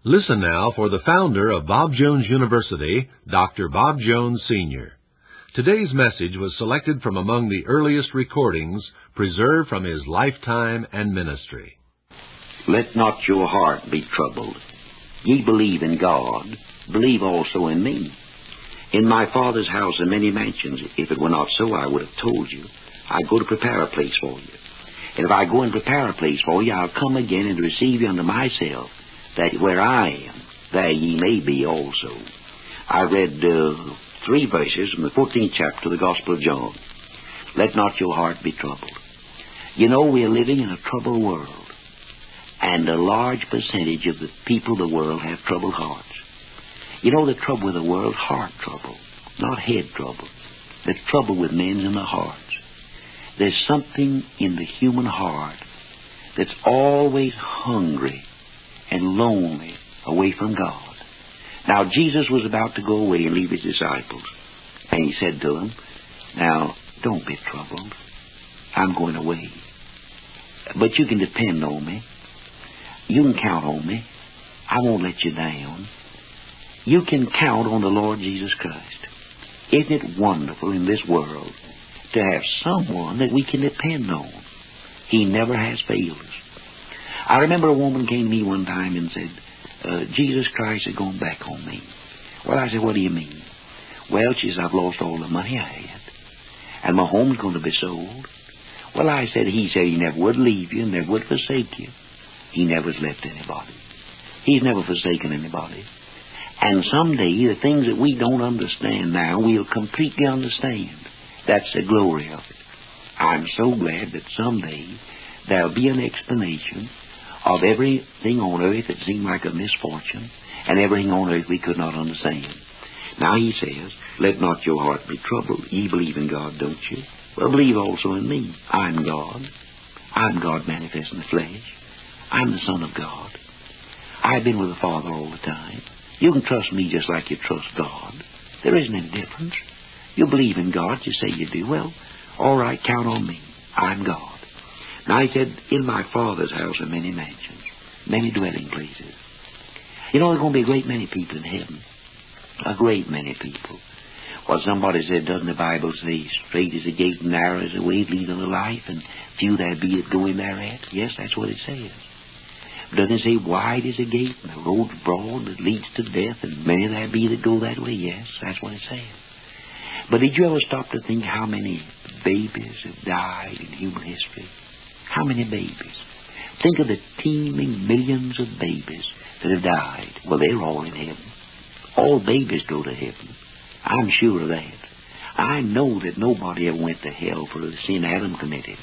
Listen now for the founder of Bob Jones University, Dr. Bob Jones, Sr. Today's message was selected from among the earliest recordings preserved from his lifetime and ministry. Let not your heart be troubled. Ye believe in God, believe also in me. In my Father's house are many mansions. If it were not so, I would have told you. I go to prepare a place for you. And if I go and prepare a place for you, I'll come again and receive you unto myself, that where I am, there ye may be also. I read 3 verses from the 14th chapter of the Gospel of John. Let not your heart be troubled. You know, we are living in a troubled world, and a large percentage of the people of the world have troubled hearts. You know, the trouble with the world, heart trouble, not head trouble. The trouble with men's in the hearts. There's something in the human heart that's always hungry and lonely away from God. Now, Jesus was about to go away and leave his disciples. And he said to them, now, don't be troubled. I'm going away. But you can depend on me. You can count on me. I won't let you down. You can count on the Lord Jesus Christ. Isn't it wonderful in this world to have someone that we can depend on? He never has failed us. I remember a woman came to me one time and said, Jesus Christ is going back on me. Well, I said, what do you mean? Well, she said, I've lost all the money I had, and my home's going to be sold. Well, I said, he said he never would leave you and never would forsake you. He never has left anybody. He's never forsaken anybody. And someday, the things that we don't understand now, we'll completely understand. That's the glory of it. I'm so glad that someday there'll be an explanation of everything on earth that seemed like a misfortune, and everything on earth we could not understand. Now he says, let not your heart be troubled. Ye believe in God, don't you? Well, believe also in me. I'm God. I'm God manifest in the flesh. I'm the Son of God. I've been with the Father all the time. You can trust me just like you trust God. There isn't any difference. You believe in God, you say you do. Well, all right, count on me. I'm God. Now he said, in my Father's house are many mansions, many dwelling places. You know, there's going to be a great many people in heaven. A great many people. Well, somebody said, doesn't the Bible say, straight is the gate and narrow is the way that leads unto life, and few there be that go in thereat? Yes, that's what it says. Doesn't it say, wide is the gate and the road broad that leads to death, and many there be that go that way? Yes, that's what it says. But did you ever stop to think how many babies have died in human history? How many babies? Think of the teeming millions of babies that have died. Well, they're all in heaven. All babies go to heaven. I'm sure of that. I know that nobody ever went to hell for the sin Adam committed.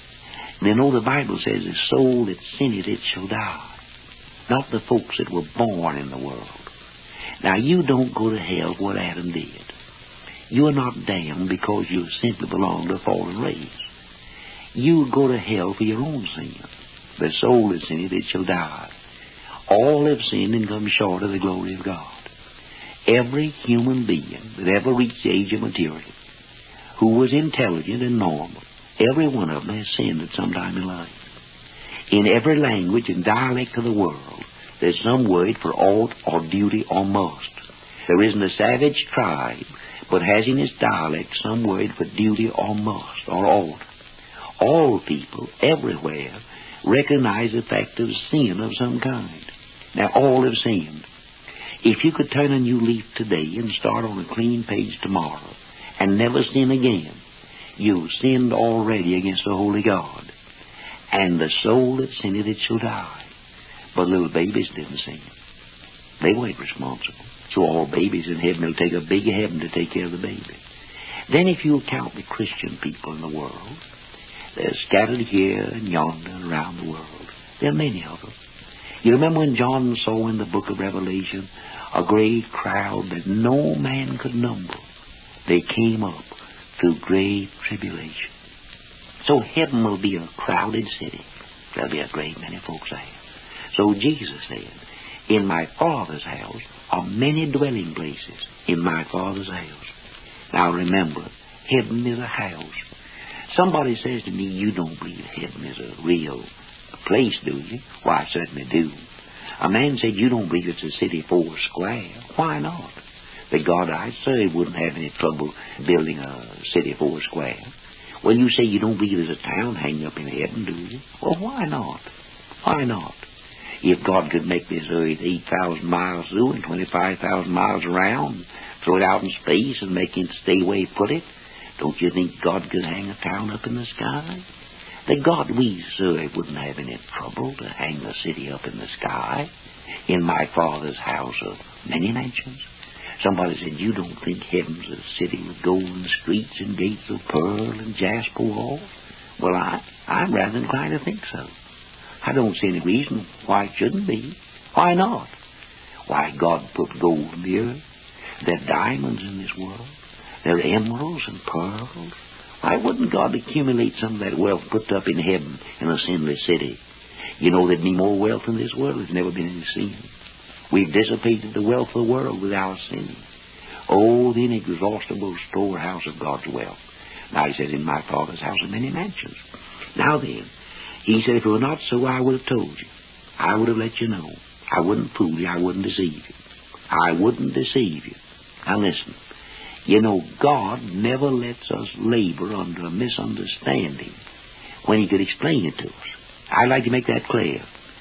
And you know the Bible says, the soul that sinneth, it shall die. Not the folks that were born in the world. Now, you don't go to hell for what Adam did. You are not damned because you simply belong to a fallen race. You go to hell for your own sin. The soul that sinneth, it shall die. All have sinned and come short of the glory of God. Every human being that ever reached the age of maturity, who was intelligent and normal, every one of them has sinned at some time in life. In every language and dialect of the world, there's some word for ought or duty or must. There isn't a savage tribe but has in its dialect some word for duty or must or ought. All people, everywhere, recognize the fact of sin of some kind. Now, all have sinned. If you could turn a new leaf today and start on a clean page tomorrow and never sin again, you've sinned already against the Holy God. And the soul that sinneth, it shall die. But little babies didn't sin. They weren't responsible. So all babies in heaven will take a big heaven to take care of the baby. Then if you'll count the Christian people in the world, they're scattered here and yonder and around the world. There are many of them. You remember when John saw in the book of Revelation a great crowd that no man could number? They came up through great tribulation. So heaven will be a crowded city. There'll be a great many folks there. So Jesus said, in my Father's house are many dwelling places. In my Father's house. Now remember, heaven is a house. Somebody says to me, you don't believe heaven is a real place, do you? Well, I certainly do. A man said, you don't believe it's a city 4 square. Why not? The God I serve wouldn't have any trouble building a city 4 square. Well, you say you don't believe there's a town hanging up in heaven, do you? Well, why not? Why not? If God could make this earth 8,000 miles through and 25,000 miles around, throw it out in space and make it stay where He put it, don't you think God could hang a town up in the sky? The God we serve wouldn't have any trouble to hang the city up in the sky. In my Father's house of many mansions. Somebody said, you don't think heaven's a city with golden streets and gates of pearl and jasper walls? Well, I'm rather inclined to think so. I don't see any reason why it shouldn't be. Why not? Why, God put gold in the earth. There are diamonds in this world. There are emeralds and pearls. Why wouldn't God accumulate some of that wealth put up in heaven in a sinless city? You know, there'd be more wealth in this world. There's never been any sin. We've dissipated the wealth of the world without sinning. Oh, the inexhaustible storehouse of God's wealth. Now, He says, in my Father's house are many mansions. Now then, He said, if it were not so, I would have told you. I would have let you know. I wouldn't fool you. I wouldn't deceive you. I wouldn't deceive you. Now listen. You know, God never lets us labor under a misunderstanding when He could explain it to us. I'd like to make that clear.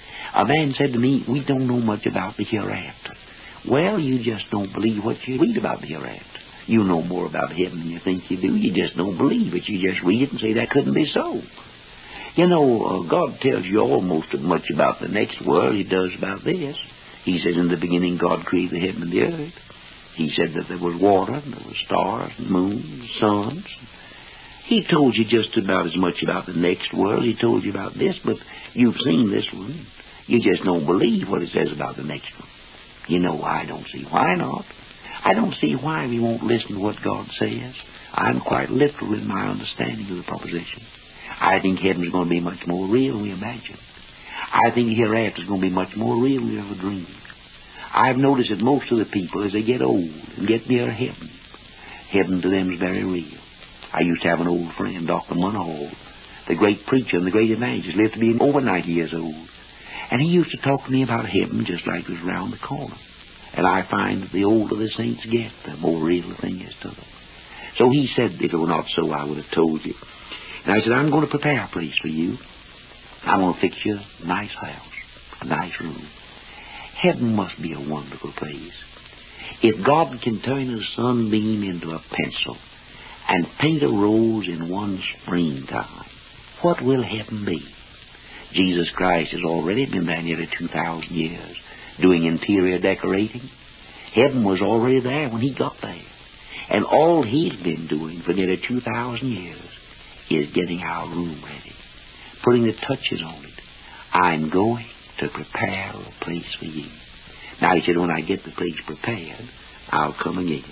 A man said to me, we don't know much about the hereafter. Well, you just don't believe what you read about the hereafter. You know more about heaven than you think you do. You just don't believe it. You just read it and say that couldn't be so. You know, God tells you almost as much about the next world He does about this. He says, in the beginning God created the heaven and the earth. He said that there was water, and there were stars, and moons, suns. He told you just about as much about the next world. He told you about this, but you've seen this one. You just don't believe what it says about the next one. You know, I don't see why not. I don't see why we won't listen to what God says. I'm quite literal in my understanding of the proposition. I think heaven's going to be much more real than we imagine. I think hereafter's going to be much more real than we ever dreamed. I've noticed that most of the people, as they get old and get near heaven, heaven to them is very real. I used to have an old friend, Dr. Munhall, the great preacher and the great evangelist, lived to be over 90 years old. And he used to talk to me about heaven just like it was round the corner. And I find that the older the saints get, the more real the thing is to them. So he said, if it were not so, I would have told you. And I said, I'm going to prepare a place for you. I'm going to fix you a nice house, a nice room. Heaven must be a wonderful place. If God can turn a sunbeam into a pencil and paint a rose in one springtime, what will heaven be? Jesus Christ has already been there nearly 2,000 years doing interior decorating. Heaven was already there when He got there. And all He's been doing for nearly 2,000 years is getting our room ready, putting the touches on it. I'm going to prepare a place for you. Now, He said, when I get the place prepared, I'll come again.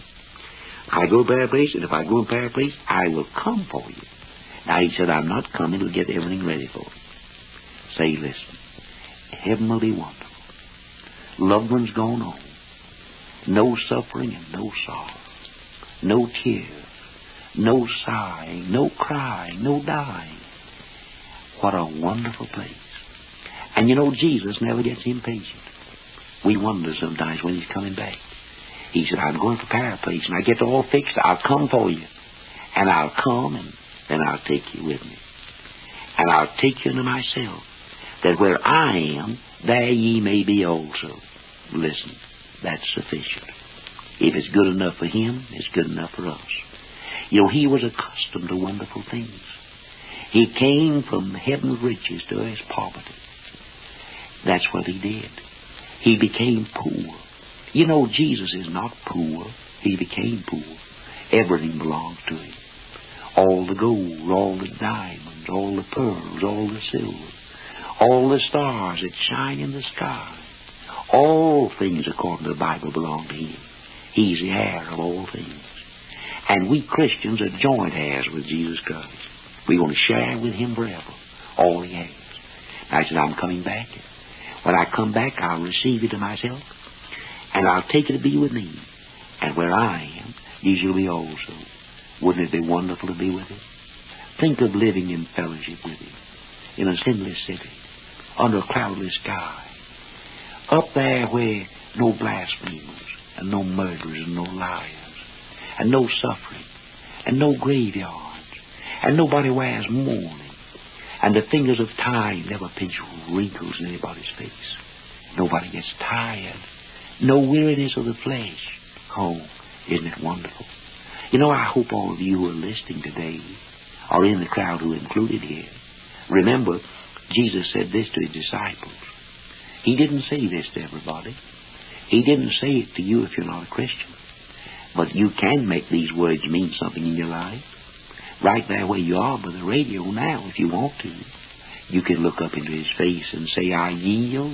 I go prepare a place, and if I go and prepare a place, I will come for you. Now, He said, I'm not coming to get everything ready for you. Say, listen, heaven will be wonderful. Loved ones gone home. No suffering and no sorrow. No tears. No sighing. No crying. No dying. What a wonderful place. And you know, Jesus never gets impatient. We wonder sometimes when He's coming back. He said, I'm going to prepare a place, and I get it all fixed, I'll come for you. And I'll come, and then I'll take you with me. And I'll take you unto myself, that where I am, there ye may be also. Listen, that's sufficient. If it's good enough for Him, it's good enough for us. You know, He was accustomed to wonderful things. He came from heaven's riches to earth's poverty. That's what He did. He became poor. You know, Jesus is not poor. He became poor. Everything belongs to Him. All the gold, all the diamonds, all the pearls, all the silver, all the stars that shine in the sky. All things, according to the Bible, belong to Him. He's the heir of all things. And we Christians are joint heirs with Jesus Christ. We're going to share with Him forever all He has. I said, I'm coming back. When I come back, I'll receive you to myself, and I'll take you to be with me. And where I am, you shall be also. Wouldn't it be wonderful to be with Him? Think of living in fellowship with Him, in a sinless city, under a cloudless sky, Up there where no blasphemers, and no murderers, and no liars, and no suffering, and no graveyards, and nobody wears mourning, and the fingers of time never pinch wrinkles in anybody's face. Nobody gets tired. No weariness of the flesh. Oh, isn't it wonderful? You know, I hope all of you who are listening today are in the crowd who are included here. Remember, Jesus said this to his disciples. He didn't say this to everybody. He didn't say it to you if you're not a Christian. But you can make these words mean something in your life. Right there where you are by the radio now, if you want to. You can look up into his face and say, I yield,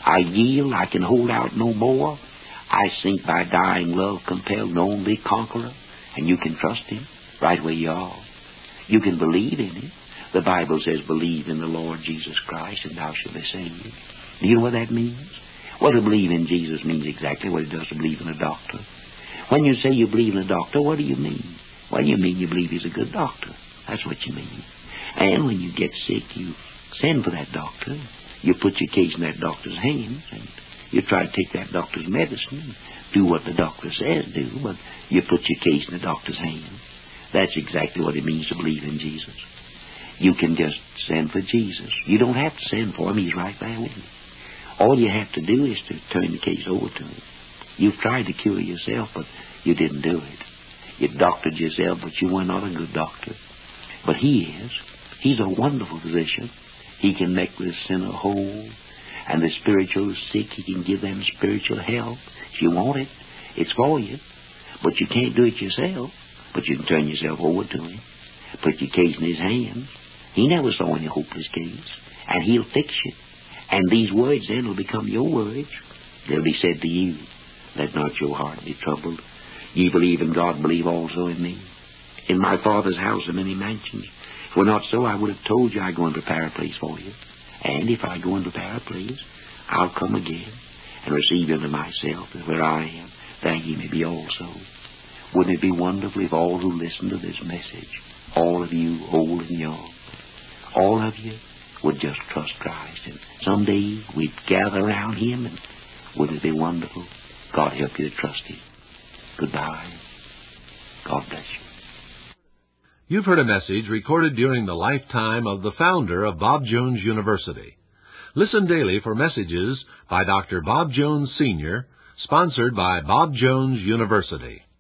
I can hold out no more. I sink by dying love, compelled, known the conqueror. And you can trust him right where you are. You can believe in him. The Bible says, believe in the Lord Jesus Christ, and thou shalt be saved. Do you know what that means? Well, to believe in Jesus means exactly what it does to believe in a doctor. When you say you believe in a doctor, what do you mean? Well, you mean you believe he's a good doctor. That's what you mean. And when you get sick, you send for that doctor. You put your case in that doctor's hands, and you try to take that doctor's medicine and do what the doctor says do, but you put your case in the doctor's hands. That's exactly what it means to believe in Jesus. You can just send for Jesus. You don't have to send for him. He's right there with you. All you have to do is to turn the case over to him. You've tried to cure yourself, but you didn't do it. You doctored yourself, but you were not a good doctor. But he is. He's a wonderful physician. He can make the sinner whole. And the spiritual sick, he can give them spiritual help. If you want it, it's for you. But you can't do it yourself. But you can turn yourself over to him. Put your case in his hands. He never saw any hopeless case. And he'll fix you. And these words then will become your words. They'll be said to you. Let not your heart be troubled. Ye believe in God, believe also in me. In my Father's house are many mansions. If it were not so, I would have told you I go and prepare a place for you. And if I go and prepare a place, I'll come again and receive you unto myself, and where I am, there ye may be also. Wouldn't it be wonderful if all who listen to this message, all of you, old and young, all of you would just trust Christ, and someday we'd gather around him, and wouldn't it be wonderful? God help you to trust him. Goodbye. God bless you. You've heard a message recorded during the lifetime of the founder of Bob Jones University. Listen daily for messages by Dr. Bob Jones Sr., sponsored by Bob Jones University.